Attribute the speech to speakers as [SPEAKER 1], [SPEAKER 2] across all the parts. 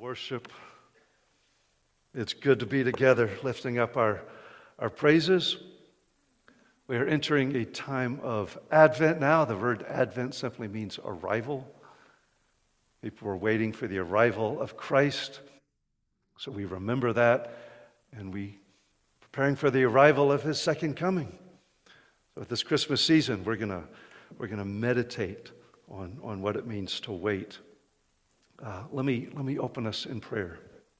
[SPEAKER 1] Worship. It's good to be together, lifting up our praises. We are entering a time of Advent now. The word Advent simply means arrival. People were waiting for the arrival of Christ. So we remember that, and we preparing for the arrival of His second coming. So this Christmas season, we're gonna meditate on what it means to wait. Let me open us in prayer.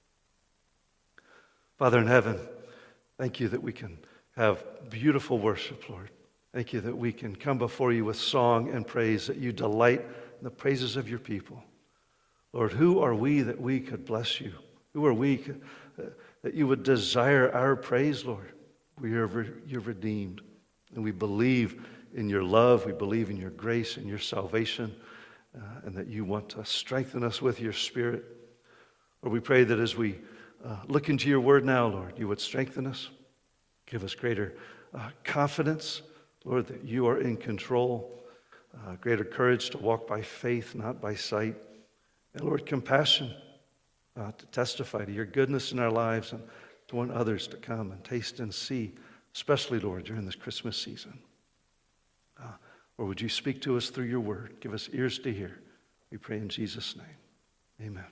[SPEAKER 1] Father in heaven, thank you that we can have beautiful worship, Lord. Thank you that we can come before you with song and praise, that you delight in the praises of your people. Lord, who are we that we could bless you? Who are we that you would desire our praise, Lord? You're redeemed, and we believe in your love. We believe in your grace and your salvation. And that you want to strengthen us with your Spirit. Lord, we pray that as we look into your word now, Lord, you would strengthen us, give us greater confidence, Lord, that you are in control, greater courage to walk by faith, not by sight, and Lord, compassion to testify to your goodness in our lives and to want others to come and taste and see, especially, Lord, during this Christmas season. Or would you speak to us through your word? Give us ears to hear. We pray in Jesus' name. Amen.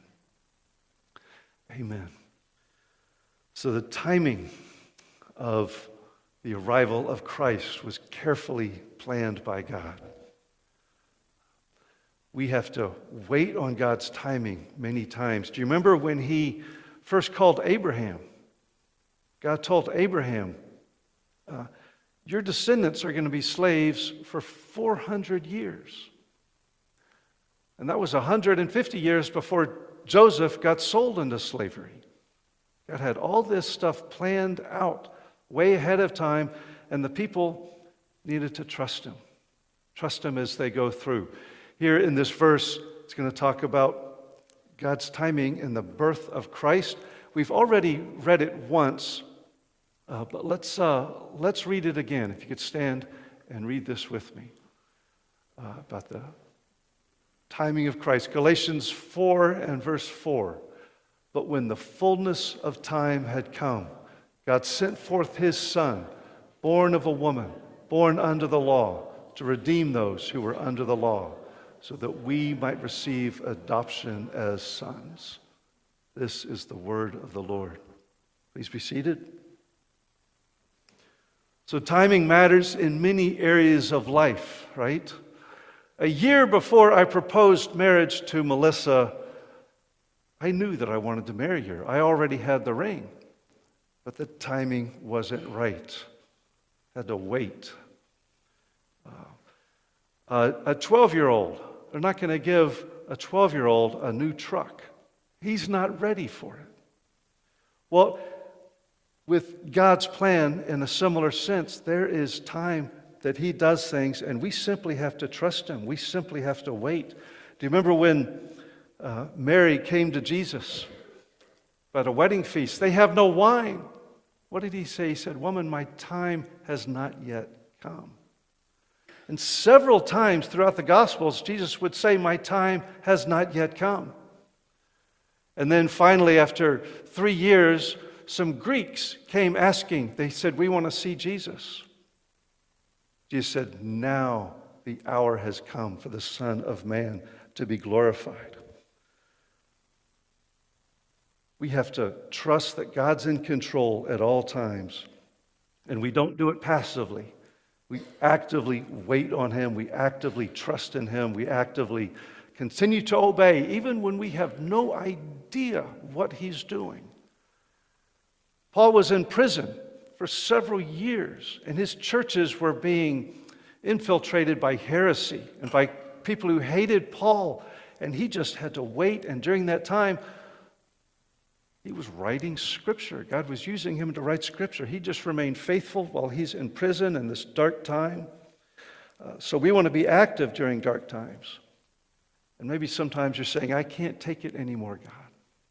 [SPEAKER 1] Amen. So the timing of the arrival of Christ was carefully planned by God. We have to wait on God's timing many times. Do you remember when he first called Abraham? God told Abraham, your descendants are going to be slaves for 400 years. And that was 150 years before Joseph got sold into slavery. God had all this stuff planned out way ahead of time, and the people needed to trust him. Trust him as they go through. Here in this verse, it's going to talk about God's timing in the birth of Christ. We've already read it once. But let's read it again. If you could stand and read this with me about the timing of Christ. Galatians 4 and verse 4. But when the fullness of time had come, God sent forth his Son, born of a woman, born under the law, to redeem those who were under the law, so that we might receive adoption as sons. This is the word of the Lord. Please be seated. So timing matters in many areas of life, right? A year before I proposed marriage to Melissa, I knew that I wanted to marry her. I already had the ring, but the timing wasn't right. I had to wait. A 12-year-old, they're not going to give a 12-year-old a new truck. He's not ready for it. Well, with God's plan, in a similar sense, there is time that he does things, and we simply have to trust him. We simply have to wait. Do you remember when Mary came to Jesus at a wedding feast? They have no wine. What did he say? He said, "Woman, my time has not yet come." And several times throughout the Gospels, Jesus would say, "My time has not yet come." And then finally, after 3 years, some Greeks came asking. They said, "We want to see Jesus." Jesus said, "Now the hour has come for the Son of Man to be glorified." We have to trust that God's in control at all times. And we don't do it passively. We actively wait on him. We actively trust in him. We actively continue to obey, even when we have no idea what he's doing. Paul was in prison for several years, and his churches were being infiltrated by heresy and by people who hated Paul, and he just had to wait. And during that time, he was writing Scripture. God was using him to write Scripture. He just remained faithful while he's in prison in this dark time. So we want to be active during dark times. And maybe sometimes you're saying, "I can't take it anymore, God.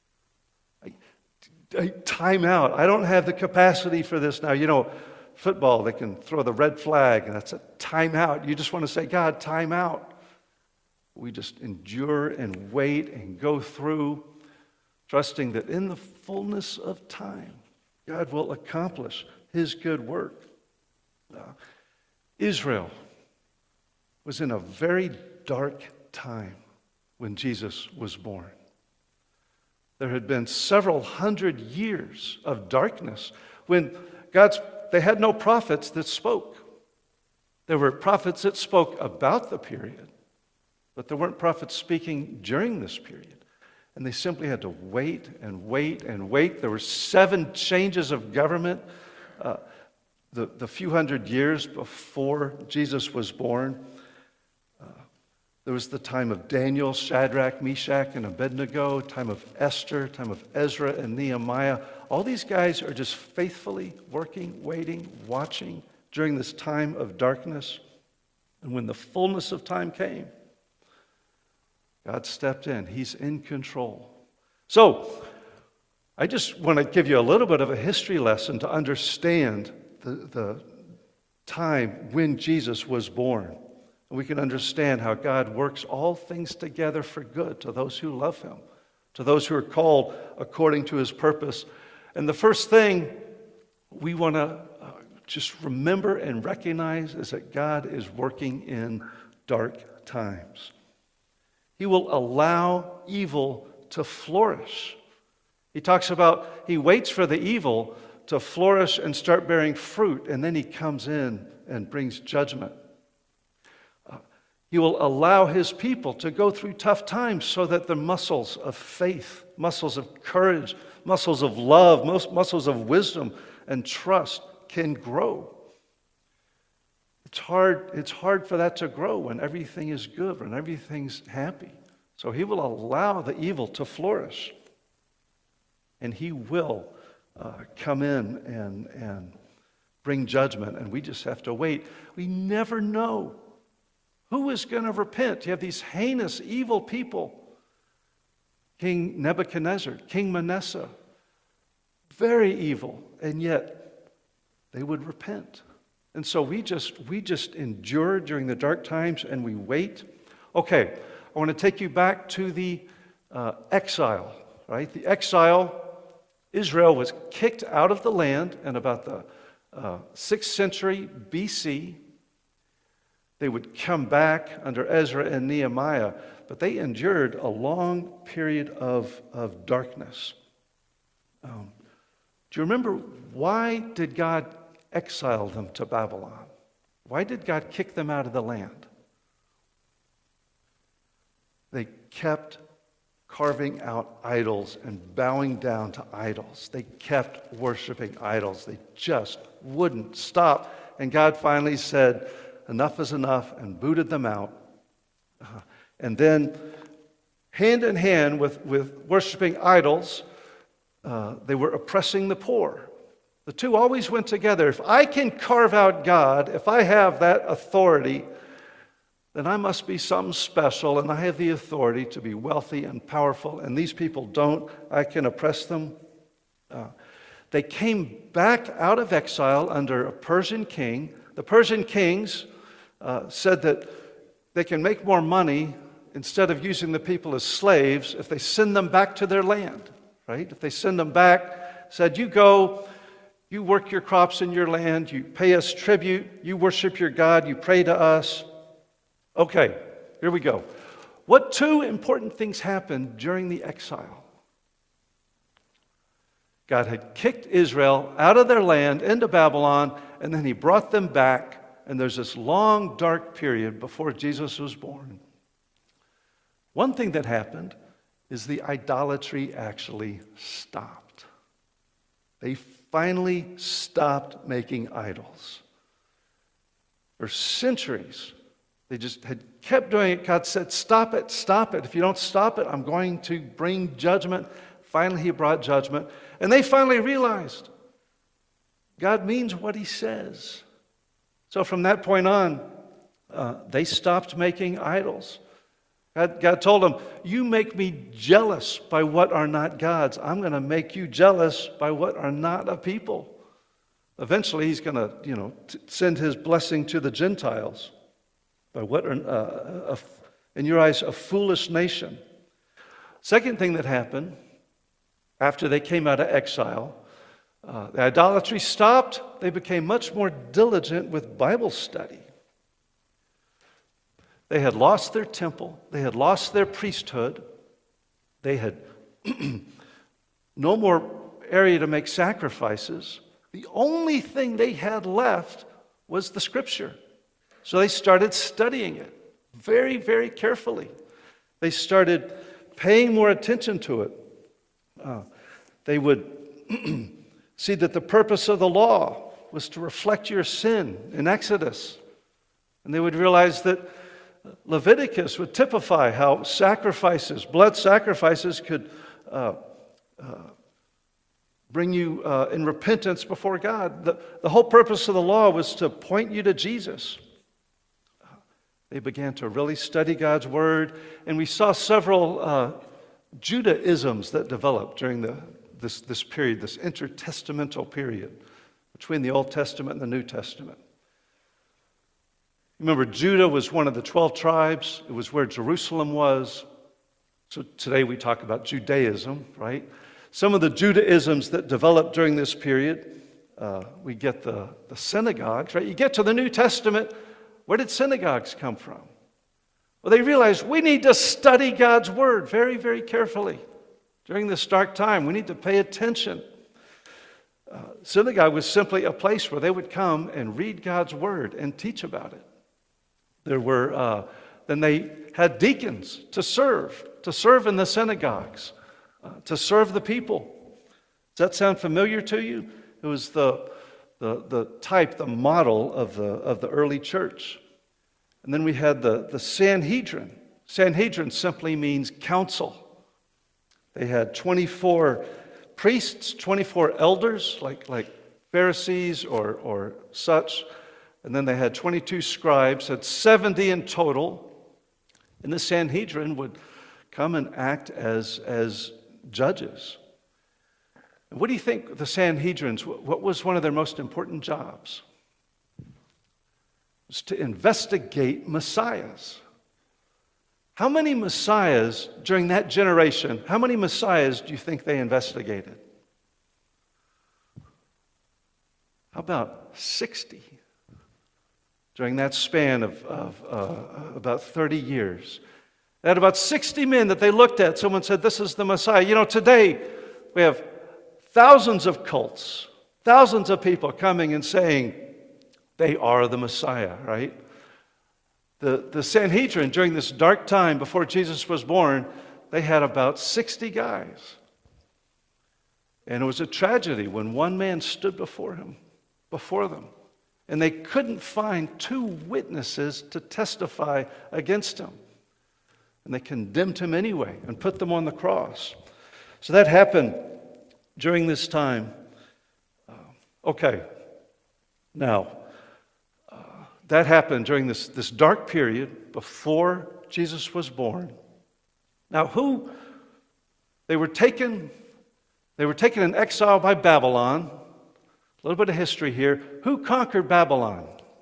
[SPEAKER 1] Time out. I don't have the capacity for this now." You know, football, they can throw the red flag, and that's a timeout. You just want to say, "God, time out." We just endure and wait and go through. trusting that in the fullness of time, God will accomplish his good work. Israel was in a very dark time when Jesus was born. There had been several hundred years of darkness when they had no prophets that spoke. There were prophets that spoke about the period, but there weren't prophets speaking during this period. And they simply had to wait and wait and wait. There were 7 changes of government the few hundred years before Jesus was born. There was the time of Daniel, Shadrach, Meshach, and Abednego, time of Esther, time of Ezra and Nehemiah. All these guys are just faithfully working, waiting, watching during this time of darkness. And when the fullness of time came, God stepped in. He's in control. So, I just want to give you a little bit of a history lesson to understand the time when Jesus was born. And we can understand how God works all things together for good to those who love him, to those who are called according to his purpose. And the first thing we want to just remember and recognize is that God is working in dark times. He will allow evil to flourish. He talks about he waits for the evil to flourish and start bearing fruit, and then he comes in and brings judgment. He will allow his people to go through tough times so that the muscles of faith, muscles of courage, muscles of love, muscles of wisdom and trust can grow. It's hard for that to grow when everything is good, when everything's happy. So he will allow the evil to flourish. And he will come in and bring judgment. And we just have to wait. We never know who is going to repent. You have these heinous, evil people. King Nebuchadnezzar, King Manasseh. Very evil. And yet they would repent. And so we just endure during the dark times and we wait. Okay, I want to take you back to the exile, right? The exile, Israel was kicked out of the land in about the 6th century BC. They would come back under Ezra and Nehemiah, but they endured a long period of darkness. Do you remember why did God exile them to Babylon? Why did God kick them out of the land? They kept carving out idols and bowing down to idols. They kept worshiping idols. They just wouldn't stop. And God finally said, enough is enough, and booted them out. And then, hand in hand with worshiping idols, they were oppressing the poor. The two always went together. If I can carve out God, if I have that authority, then I must be something special, and I have the authority to be wealthy and powerful, and these people don't. I can oppress them. They came back out of exile under a Persian king. The Persian kings said that they can make more money instead of using the people as slaves if they send them back to their land, right? If they send them back, said, you go, you work your crops in your land, you pay us tribute, you worship your God, you pray to us. Okay, here we go. What 2 important things happened during the exile? God had kicked Israel out of their land into Babylon, and then he brought them back, and there's this long, dark period before Jesus was born. One thing that happened is the idolatry actually stopped. They finally stopped making idols. For centuries, they just had kept doing it. God said, stop it, stop it. If you don't stop it, I'm going to bring judgment. Finally, he brought judgment. And they finally realized God means what he says. So from that point on, they stopped making idols. God told them, you make me jealous by what are not gods. I'm going to make you jealous by what are not a people. Eventually, he's going to, send his blessing to the Gentiles by what are, in your eyes, a foolish nation. Second thing that happened after they came out of exile, the idolatry stopped. They became much more diligent with Bible study. They had lost their temple. They had lost their priesthood. They had no more area to make sacrifices. The only thing they had left was the Scripture. So they started studying it very, very carefully. They started paying more attention to it. They would see that the purpose of the law was to reflect your sin in Exodus. And they would realize that Leviticus would typify how sacrifices, blood sacrifices, could bring you in repentance before God. The whole purpose of the law was to point you to Jesus. They began to really study God's Word, and we saw several Judaisms that developed during this period, this intertestamental period between the Old Testament and the New Testament. Remember, Judah was one of the 12 tribes. It was where Jerusalem was. So today we talk about Judaism, right? Some of the Judaisms that developed during this period, we get the synagogues, right? You get to the New Testament, where did synagogues come from? Well, they realized we need to study God's Word very, very carefully. During this dark time, we need to pay attention. Synagogue was simply a place where they would come and read God's Word and teach about it. There were, then they had deacons to serve in the synagogues, to serve the people. Does that sound familiar to you? It was the type, the model of the early church. And then we had the Sanhedrin. Sanhedrin simply means council. They had 24 priests, 24 elders, like Pharisees or such. And then they had 22 scribes, had 70 in total. And the Sanhedrin would come and act as judges. And what do you think the Sanhedrins, what was one of their most important jobs? It was to investigate messiahs. How many messiahs during that generation, how many messiahs do you think they investigated? How about 60? During that span of about 30 years. They had about 60 men that they looked at. Someone said, this is the Messiah. You know, today we have thousands of cults, thousands of people coming and saying they are the Messiah, right? The Sanhedrin, during this dark time before Jesus was born, they had about 60 guys. And it was a tragedy when one man stood before them. And they couldn't find 2 witnesses to testify against him. And they condemned him anyway and put them on the cross. So that happened during this time. That happened during this dark period before Jesus was born. Now, they were taken in exile by Babylon. A little bit of history here. Who conquered Babylon?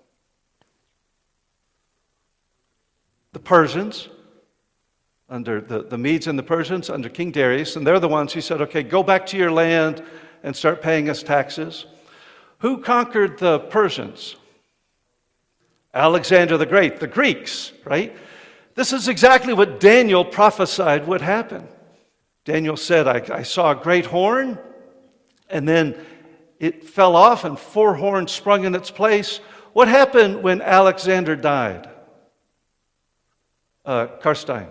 [SPEAKER 1] The Persians, under the Medes and the Persians, under King Darius. And they're the ones who said, okay, go back to your land and start paying us taxes. Who conquered the Persians? Alexander the Great, the Greeks, right? This is exactly what Daniel prophesied would happen. Daniel said, I saw a great horn, and then it fell off and 4 horns sprung in its place. What happened when Alexander died? Karstein.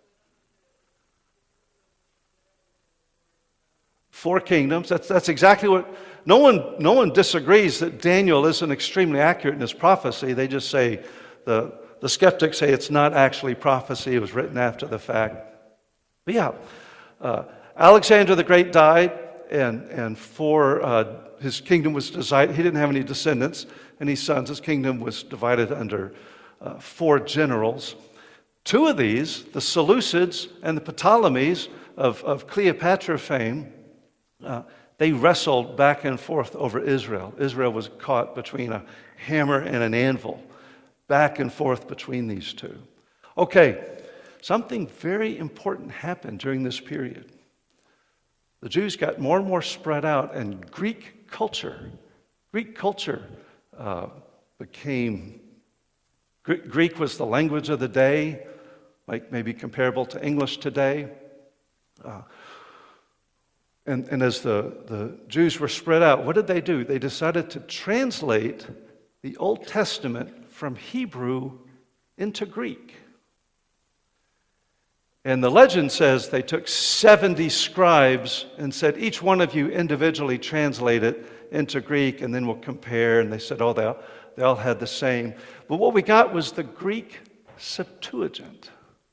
[SPEAKER 1] 4 kingdoms. That's exactly what... No one disagrees that Daniel isn't extremely accurate in his prophecy. They just say, the skeptics say it's not actually prophecy. It was written after the fact. But yeah, Alexander the Great died, and his kingdom was divided. He didn't have any descendants, any sons. His kingdom was divided under 4 generals. 2 of these, the Seleucids and the Ptolemies of Cleopatra fame, they wrestled back and forth over Israel. Israel was caught between a hammer and an anvil, back and forth between these 2. Okay, something very important happened during this period. the Jews got more and more spread out, and Greek culture became, Greek was the language of the day, like maybe comparable to English today. And as the Jews were spread out, what did they do? They decided to translate the Old Testament from Hebrew into Greek. And the legend says they took 70 scribes and said, each one of you individually translate it into Greek, and then we'll compare. And they said, oh, they all had the same. But what we got was the Greek Septuagint.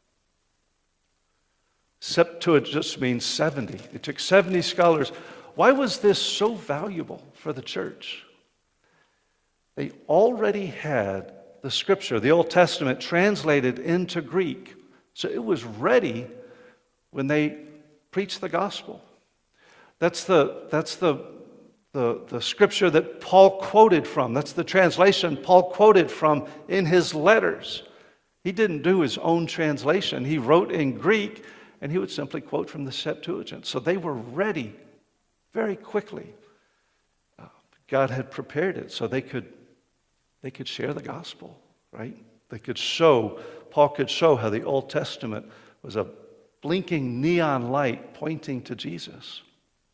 [SPEAKER 1] Septuagint just means 70. It took 70 scholars. Why was this so valuable for the church? They already had the Scripture, the Old Testament, translated into Greek. So it was ready when they preached the gospel. That's the Scripture that Paul quoted from. That's the translation Paul quoted from in his letters. He didn't do his own translation. He wrote in Greek, and he would simply quote from the Septuagint. So they were ready very quickly. God had prepared it so they could share the gospel, right? Paul could show how the Old Testament was a blinking neon light pointing to Jesus.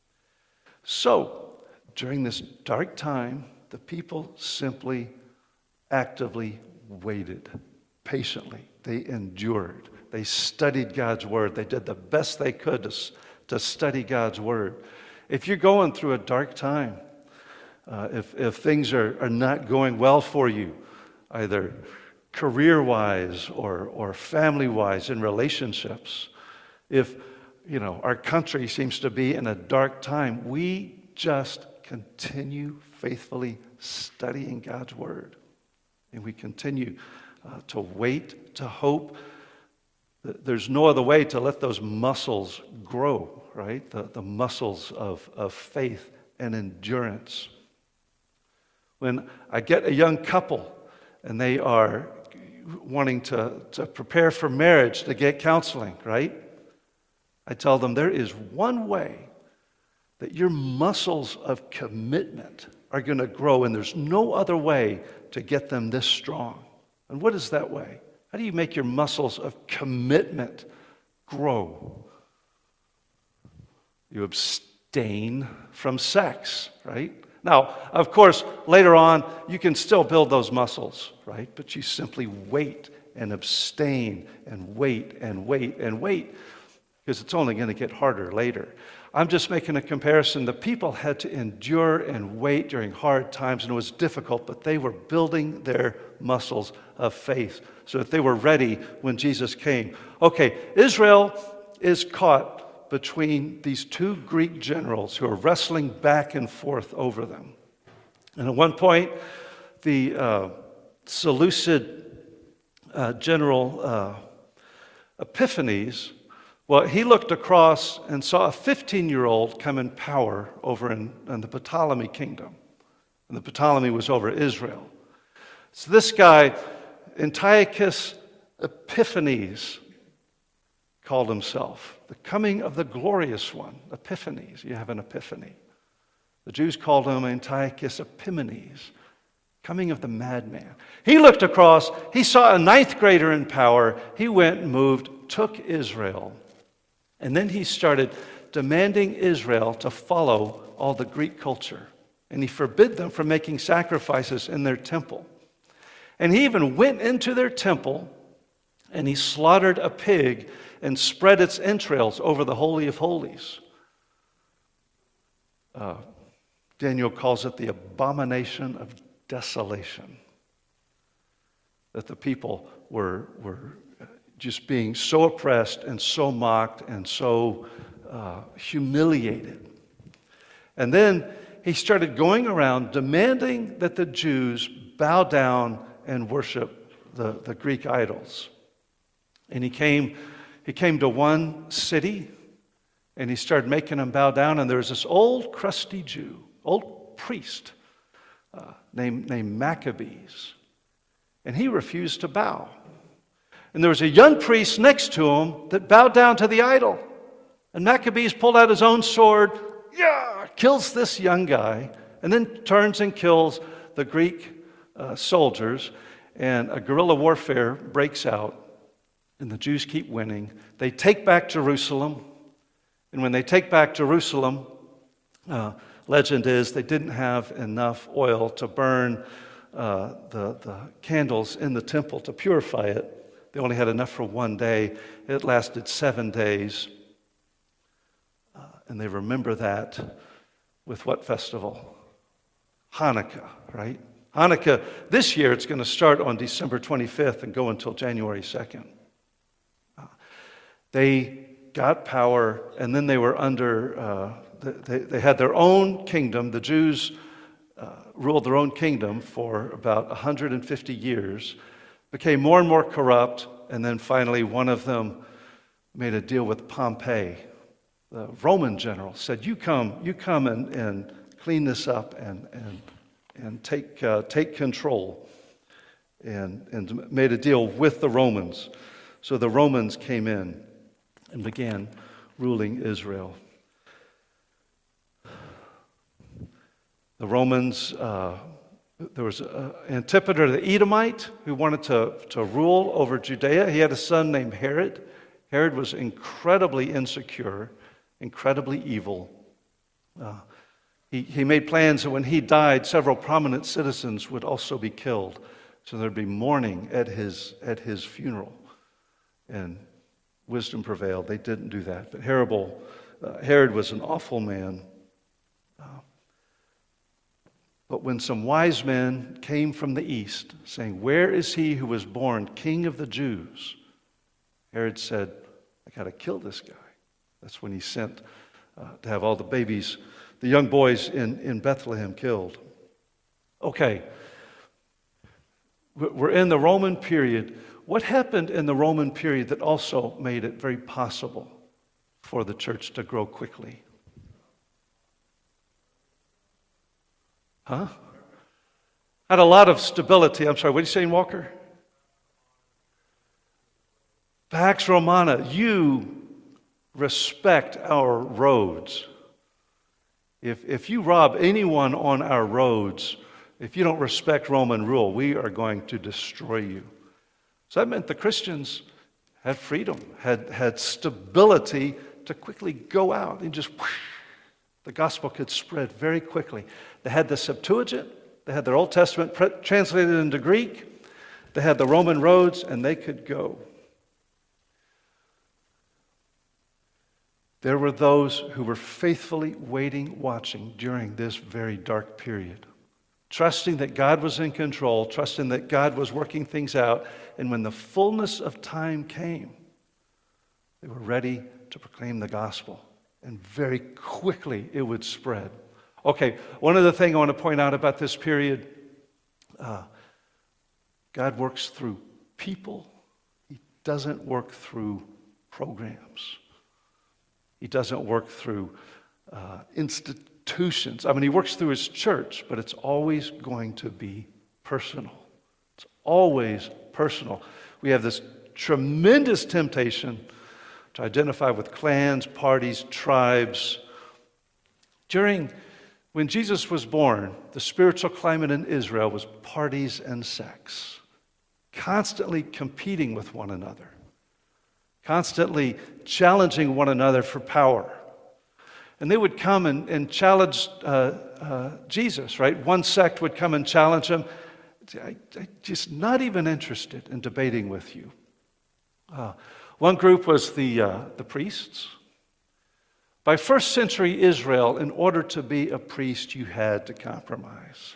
[SPEAKER 1] So, during this dark time, the people simply actively waited patiently. They endured. They studied God's Word. They did the best they could to study God's Word. If you're going through a dark time, if things are not going well for you, either career-wise or family-wise in relationships, if our country seems to be in a dark time, we just continue faithfully studying God's Word. And we continue to wait, to hope. There's no other way to let those muscles grow, right? The muscles of faith and endurance. When I get a young couple and they are wanting to prepare for marriage, to get counseling, right? I tell them there is one way that your muscles of commitment are going to grow, and there's no other way to get them this strong. And what is that way? How do you make your muscles of commitment grow? You abstain from sex, right? Now, of course, later on, you can still build those muscles, right? But you simply wait and abstain and wait and wait and wait, because it's only going to get harder later. I'm just making a comparison. The people had to endure and wait during hard times, and it was difficult, but they were building their muscles of faith so that they were ready when Jesus came. Okay, Israel is caught between these two Greek generals who are wrestling back and forth over them. And at one point, the Seleucid general Epiphanes, well, he looked across and saw a 15-year-old come in power over in the Ptolemy kingdom. And the Ptolemy was over Israel. So this guy, Antiochus Epiphanes, called himself the coming of the glorious one. Epiphanes, you have an epiphany. The Jews called him Antiochus Epimanes, coming of the madman. He looked across, he saw a ninth grader in power. He went and moved, took Israel, and then he started demanding Israel to follow all the Greek culture. And he forbid them from making sacrifices in their temple. And he even went into their temple and he slaughtered a pig and spread its entrails over the Holy of Holies. Daniel calls it the abomination of desolation. That the people were just being so oppressed and so mocked and so humiliated. And then he started going around demanding that the Jews bow down and worship the Greek idols. And he came to one city, and he started making them bow down, and there was this old crusty Jew, old priest, named Maccabees. And he refused to bow. And there was a young priest next to him that bowed down to the idol. And Maccabees pulled out his own sword, kills this young guy, and then turns and kills the Greek soldiers, and a guerrilla warfare breaks out, and the Jews keep winning. They take back Jerusalem, and when they take back Jerusalem, legend is they didn't have enough oil to burn the candles in the temple to purify it. They only had enough for one day. It lasted 7 days. And they remember that with what festival? Hanukkah, right? Hanukkah, this year it's going to start on December 25th and go until January 2nd. They got power, and then they were under, they had their own kingdom. The Jews ruled their own kingdom for about 150 years, became more and more corrupt, and then finally one of them made a deal with Pompey. The Roman general said, you come and clean this up and take control, and made a deal with the Romans. So the Romans came in and began ruling Israel. The Romans, there was Antipater the Edomite who wanted to rule over Judea. He had a son named Herod. Herod was incredibly insecure, incredibly evil. He made plans that when he died, several prominent citizens would also be killed. So there'd be mourning at his funeral. And wisdom prevailed. They didn't do that. But Herod was an awful man. But when some wise men came from the east, saying, "Where is he who was born King of the Jews?" Herod said, "I got to kill this guy." That's when he sent to have all the babies, the young boys in Bethlehem killed. Okay, we're in the Roman period. What happened in the Roman period that also made it very possible for the church to grow quickly? Had a lot of stability. I'm sorry, what are you saying, Walker? Pax Romana, you respect our roads. If you rob anyone on our roads, if you don't respect Roman rule, we are going to destroy you. So that meant the Christians had freedom, had stability to quickly go out and just the gospel could spread very quickly. They had the Septuagint, they had their Old Testament translated into Greek, they had the Roman roads, and they could go. There were those who were faithfully waiting, watching during this very dark period, trusting that God was in control, trusting that God was working things out, and when the fullness of time came, they were ready to proclaim the gospel. And very quickly it would spread. Okay, one other thing I want to point out about this period, God works through people. He doesn't work through programs. He doesn't work through institutions. I mean, he works through his church, but it's always going to be personal. It's always personal. We have this tremendous temptation to identify with clans, parties, tribes. When Jesus was born, the spiritual climate in Israel was parties and sex, constantly competing with one another, constantly challenging one another for power. And they would come and challenge Jesus, right? One sect would come and challenge him. I'm just not even interested in debating with you. One group was the priests. By first century Israel, in order to be a priest, you had to compromise.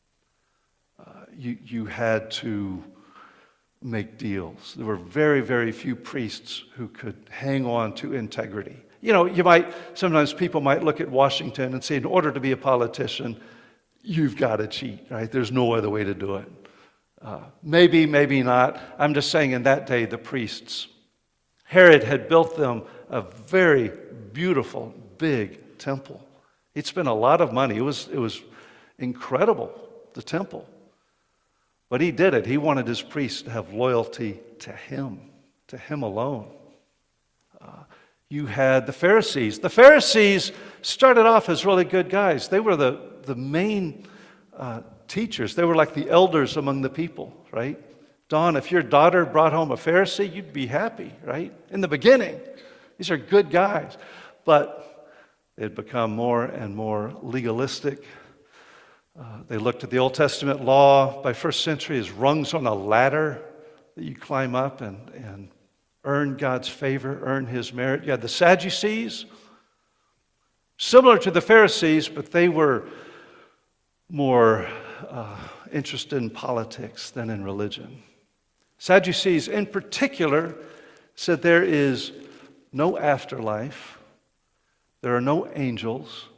[SPEAKER 1] You had to make deals. There were very, very few priests who could hang on to integrity. You know, sometimes people might look at Washington and say, in order to be a politician, you've got to cheat, right? There's no other way to do it. Maybe, maybe not. I'm just saying in that day, the priests, Herod had built them a very beautiful, big temple. He'd spent a lot of money. It was incredible, the temple. But he did it. He wanted his priests to have loyalty to him alone. You had the Pharisees. The Pharisees started off as really good guys. They were the main teachers. They were like the elders among the people, right? Dawn, if your daughter brought home a Pharisee, you'd be happy, right? In the beginning, these are good guys. But they had become more and more legalistic. They looked at the Old Testament law by first century as rungs on a ladder that you climb up and earn God's favor, earn His merit. You had the Sadducees, similar to the Pharisees, but they were more interested in politics than in religion. Sadducees, in particular, said there is no afterlife, there are no angels,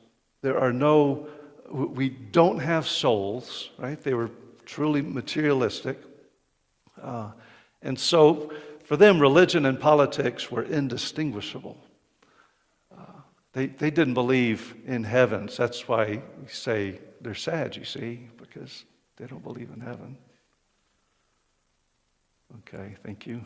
[SPEAKER 1] we don't have souls, right? They were truly materialistic. And so, for them, religion and politics were indistinguishable. They didn't believe in heavens. That's why we say they're sad, you see, because they don't believe in heaven. Okay, thank you.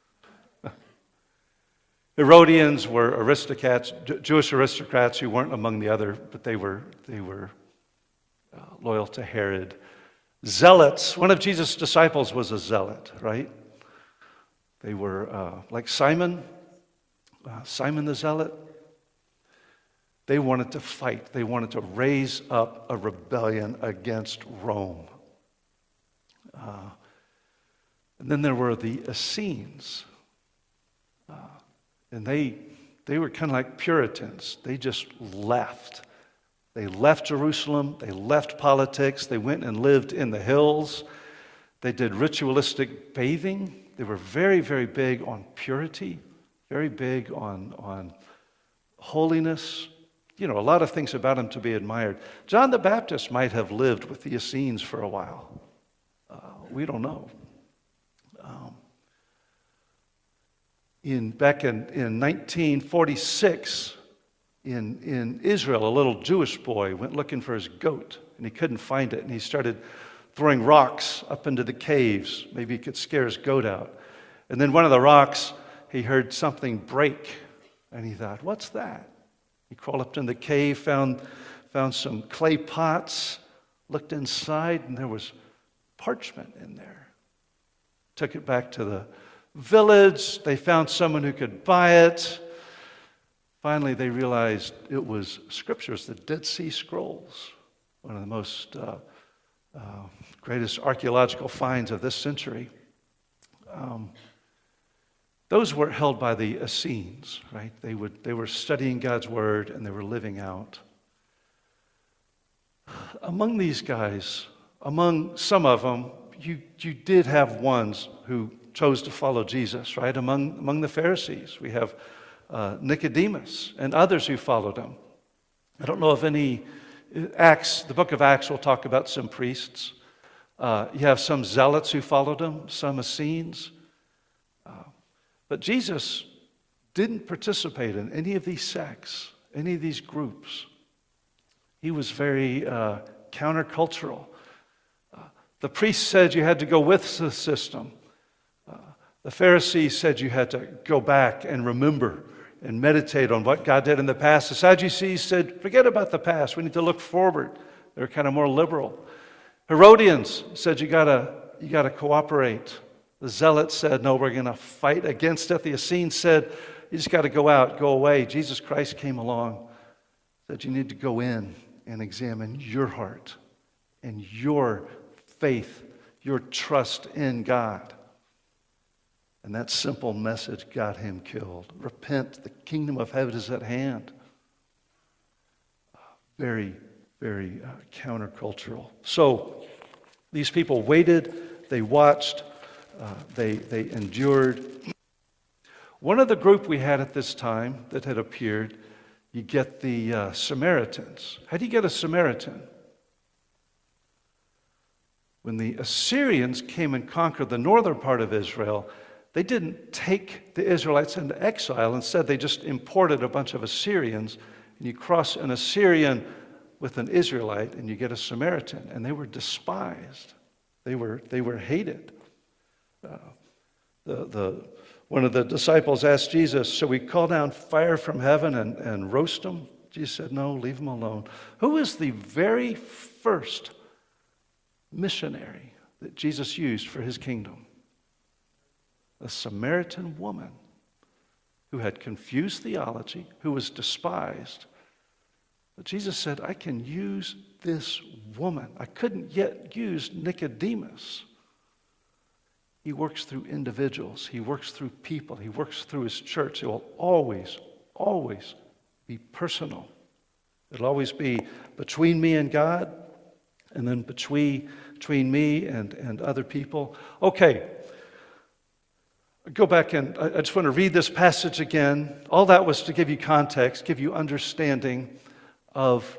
[SPEAKER 1] Herodians were aristocrats, Jewish aristocrats who weren't among the other, but they were loyal to Herod. Zealots, one of Jesus' disciples was a zealot, right? They were like Simon the zealot. They wanted to fight. They wanted to raise up a rebellion against Rome. And then there were the Essenes. And they were kind of like Puritans. They just left. They left Jerusalem. They left politics. They went and lived in the hills. They did ritualistic bathing. They were very, very big on purity, very big on holiness. You know, a lot of things about them to be admired. John the Baptist might have lived with the Essenes for a while. We don't know. Back in 1946, in Israel, a little Jewish boy went looking for his goat, and he couldn't find it, and he started throwing rocks up into the caves. Maybe he could scare his goat out. And then one of the rocks, he heard something break, and he thought, what's that? He crawled up in the cave, found some clay pots, looked inside, and there was parchment in there. Took it back to the village. They found someone who could buy it. Finally, they realized it was scriptures, the Dead Sea Scrolls, one of the most greatest archaeological finds of this century. Those were held by the Essenes, right? They were studying God's word and they were living out. Among these guys, among some of them, you did have ones who chose to follow Jesus, right? Among the Pharisees, we have Nicodemus and others who followed him. I don't know if any Acts, the book of Acts will talk about some priests. You have some zealots who followed him, some Essenes. But Jesus didn't participate in any of these sects, any of these groups. He was very countercultural. The priests said you had to go with the system. The Pharisees said you had to go back and remember and meditate on what God did in the past. The Sadducees said, forget about the past. We need to look forward. They're kind of more liberal. Herodians said you gotta cooperate. The Zealots said, no, we're going to fight against it. The Essenes said, you just got to go out, go away. Jesus Christ came along, said you need to go in and examine your heart and your faith, your trust in God. And that simple message got him killed. Repent, the kingdom of heaven is at hand. Very, very countercultural. So these people waited, they watched, they endured. One of the group we had at this time that had appeared, you get the Samaritans. How do you get a Samaritan? When the Assyrians came and conquered the northern part of Israel, they didn't take the Israelites into exile. Instead, they just imported a bunch of Assyrians, and you cross an Assyrian with an Israelite, and you get a Samaritan. And they were despised. They were hated. One of the disciples asked Jesus, "Shall we call down fire from heaven and roast them?" Jesus said, "No, leave them alone." Who was the very first missionary that Jesus used for his kingdom? A Samaritan woman who had confused theology, who was despised. But Jesus said, I can use this woman. I couldn't yet use Nicodemus. He works through individuals. He works through people. He works through his church. It will always, always be personal. It'll always be between me and God, and then between me and other people. Okay. Go back and I just want to read this passage again. All that was to give you context, give you understanding of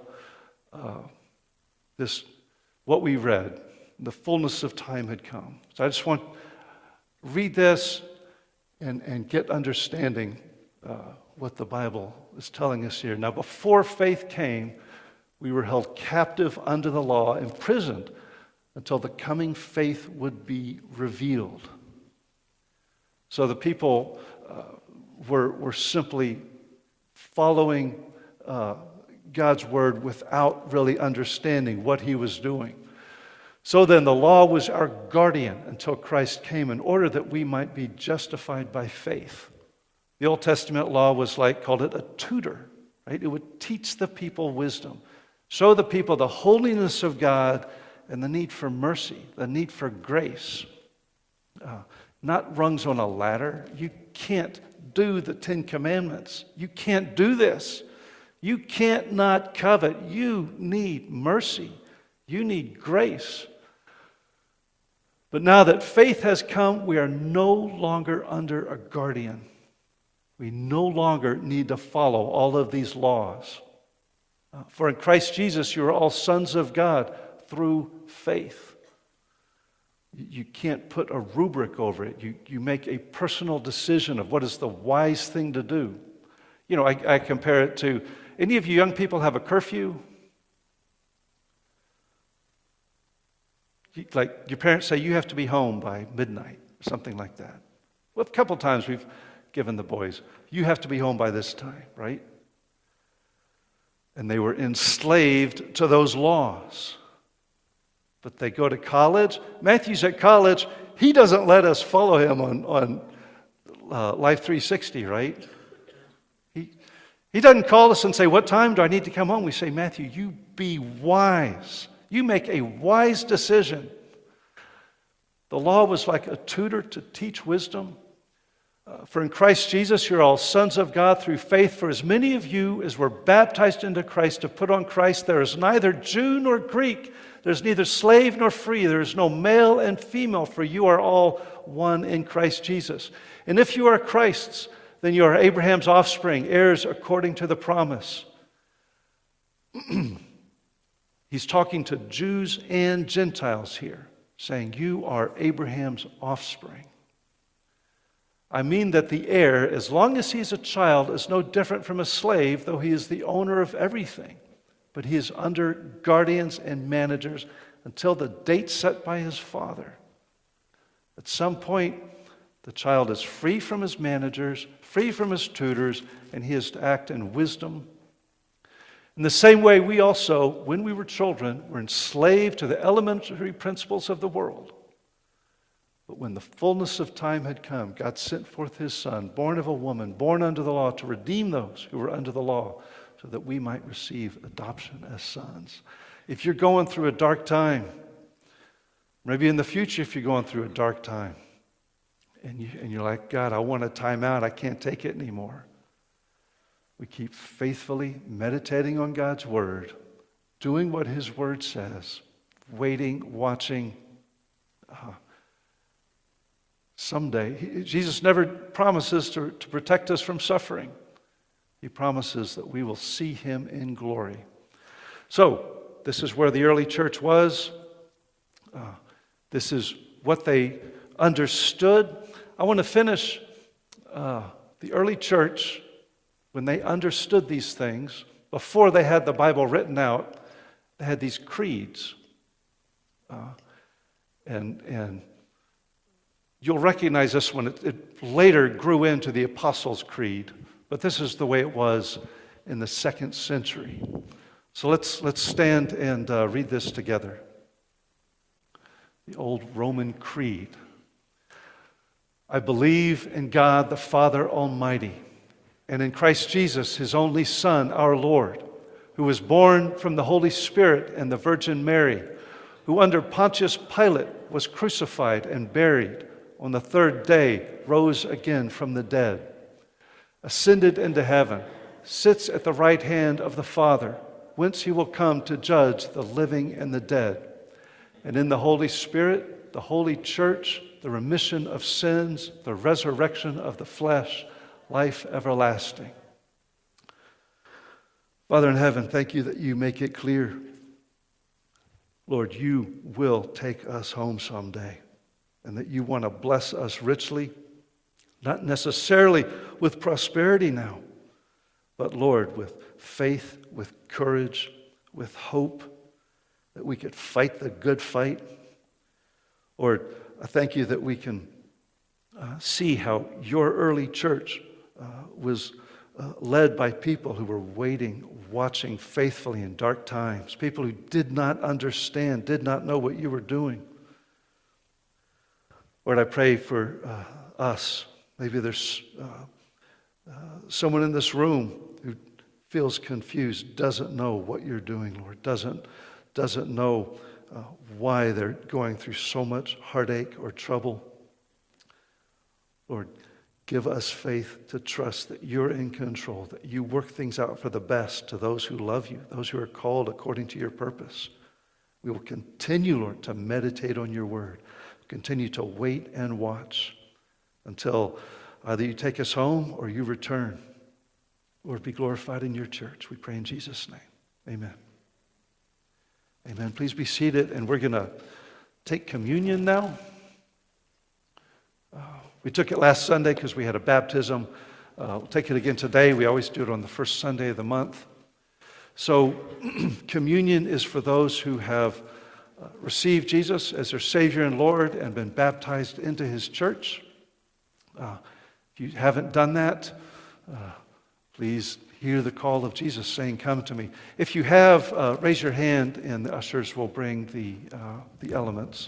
[SPEAKER 1] what we read. The fullness of time had come. So I just want to read this and get understanding what the Bible is telling us here. Now, before faith came, we were held captive under the law, imprisoned until the coming faith would be revealed. So the people were simply following God's word without really understanding what he was doing. So then the law was our guardian until Christ came in order that we might be justified by faith. The Old Testament law was called it a tutor, right? It would teach the people wisdom, show the people the holiness of God and the need for mercy, the need for grace. Not rungs on a ladder. You can't do the 10 Commandments. You can't do this. You can't not covet. You need mercy. You need grace. But now that faith has come, we are no longer under a guardian. We no longer need to follow all of these laws. For in Christ Jesus, you are all sons of God through faith. You can't put a rubric over it. You make a personal decision of what is the wise thing to do. You know, I compare it to, any of you young people have a curfew? Like your parents say you have to be home by midnight, or something like that. Well, a couple times we've given the boys, you have to be home by this time, right? And they were enslaved to those laws. But they go to college. Matthew's at college. He doesn't let us follow him on Life 360, right? He doesn't call us and say, what time do I need to come home? We say, Matthew, you be wise. You make a wise decision. The law was like a tutor to teach wisdom. For in Christ Jesus, you're all sons of God through faith. For as many of you as were baptized into Christ have put on Christ, there is neither Jew nor Greek. There's neither slave nor free. There is no male and female, for you are all one in Christ Jesus. And if you are Christ's, then you are Abraham's offspring, heirs according to the promise. He's talking to Jews and Gentiles here, saying, you are Abraham's offspring. I mean that the heir, as long as he's a child, is no different from a slave, though he is the owner of everything. But he is under guardians and managers until the date set by his father. At some point, the child is free from his managers, free from his tutors, and he is to act in wisdom. In the same way, we also, when we were children, were enslaved to the elementary principles of the world. But when the fullness of time had come, God sent forth his Son, born of a woman, born under the law, to redeem those who were under the law, so that we might receive adoption as sons. If you're going through a dark time, maybe in the future if you're going through a dark time, and you're like, God, I want a time out, I can't take it anymore. We keep faithfully meditating on God's word, doing what his word says, waiting, watching. Someday, Jesus never promises to protect us from suffering. He promises that we will see him in glory. So, this is where the early church was. This is what they understood. I want to finish the early church, when they understood these things, before they had the Bible written out, they had these creeds. And You'll recognize this when it later grew into the Apostles' Creed, but this is the way it was in the 2nd century. So let's stand and read this together. The old Roman Creed. I believe in God the Father Almighty, and in Christ Jesus, His only Son, our Lord, who was born from the Holy Spirit and the Virgin Mary, who under Pontius Pilate was crucified and buried, on the 3rd day rose again from the dead, ascended into heaven, sits at the right hand of the Father, whence He will come to judge the living and the dead. And in the Holy Spirit, the Holy Church, the remission of sins, the resurrection of the flesh, life everlasting. Father in heaven, thank you that you make it clear. Lord, you will take us home someday, and that you want to bless us richly, not necessarily with prosperity now, but Lord, with faith, with courage, with hope, that we could fight the good fight. Lord, I thank you that we can see how your early church was led by people who were waiting, watching faithfully in dark times, people who did not understand, did not know what you were doing. Lord, I pray for us. Maybe there's someone in this room who feels confused, doesn't know what you're doing, Lord, doesn't know why they're going through so much heartache or trouble. Lord, give us faith to trust that you're in control, that you work things out for the best to those who love you, those who are called according to your purpose. We will continue, Lord, to meditate on your word, continue to wait and watch until either you take us home or you return. Lord, be glorified in your church. We pray in Jesus' name. Amen. Amen. Please be seated, and we're going to take communion now. We took it last Sunday because we had a baptism. We'll take it again today. We always do it on the first Sunday of the month. So communion is for those who have received Jesus as their Savior and Lord and been baptized into His church. If you haven't done that, please hear the call of Jesus saying, "Come to me." If you have, raise your hand, and the ushers will bring the elements.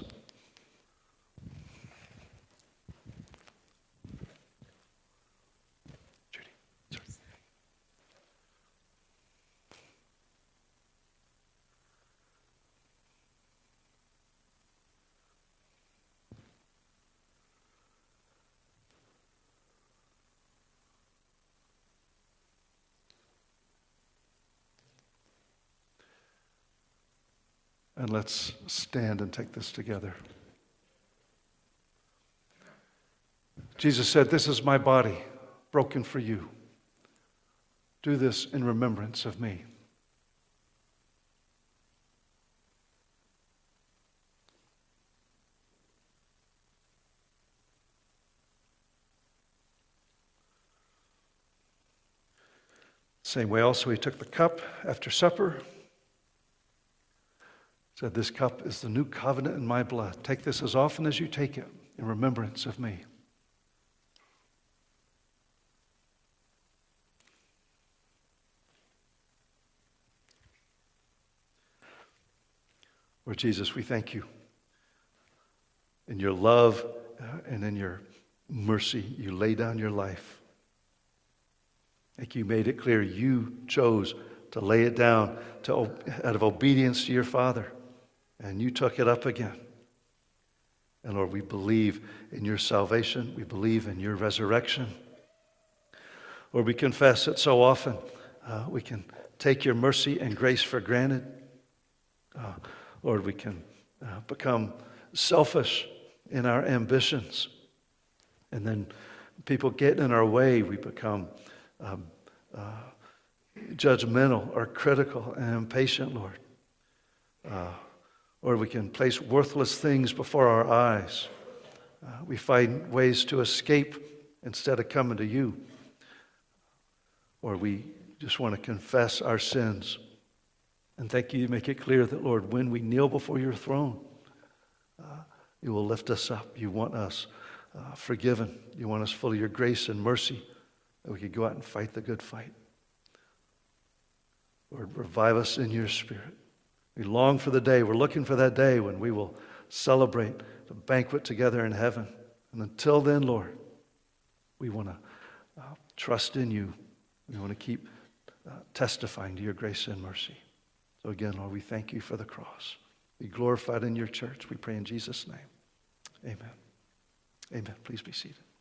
[SPEAKER 1] And let's stand and take this together. Jesus said, "This is my body, broken for you. Do this in remembrance of me." Same way also he took the cup after supper. Said, "This cup is the new covenant in my blood. Take this as often as you take it in remembrance of me." Lord Jesus, we thank you. In your love and in your mercy, you lay down your life. Like you made it clear, you chose to lay it down out of obedience to your Father. And you took it up again. And Lord, we believe in your salvation. We believe in your resurrection. Lord, we confess that so often we can take your mercy and grace for granted. Lord, we can become selfish in our ambitions. And then people get in our way. We become judgmental or critical and impatient, Lord. Or we can place worthless things before our eyes. We find ways to escape instead of coming to you. Or we just want to confess our sins. And thank you, make it clear that, Lord, when we kneel before your throne, you will lift us up. You want us forgiven. You want us full of your grace and mercy, that we could go out and fight the good fight. Lord, revive us in your Spirit. We long for the day. We're looking for that day when we will celebrate the banquet together in heaven. And until then, Lord, we want to trust in you. We want to keep testifying to your grace and mercy. So again, Lord, we thank you for the cross. Be glorified in your church. We pray in Jesus' name. Amen. Amen. Please be seated.